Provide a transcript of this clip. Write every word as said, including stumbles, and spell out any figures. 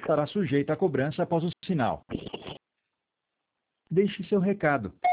estará sujeita a cobrança após o sinal. Deixe seu recado.